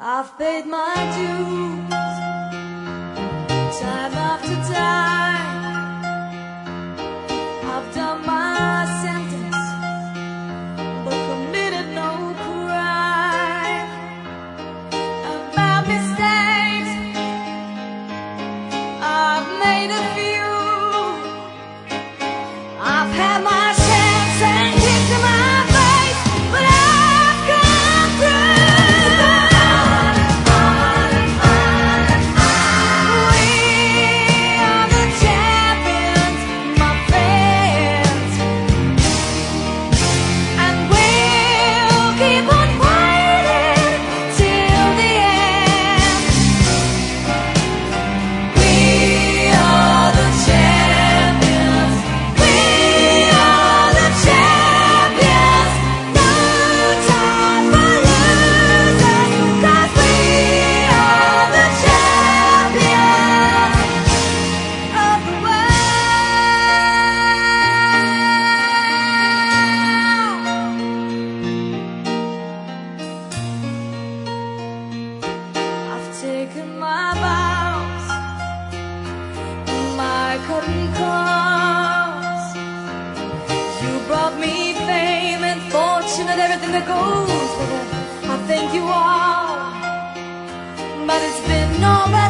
I've paid my dues, time after time. I've done my sentence, but committed no crime. I've made mistakes, I've made a few. I've had my chance and kicked in my face, but I've come through. Taken my vows, my curtain calls. You brought me fame and fortune and everything that goes with it. I thank you all, but it's been no better.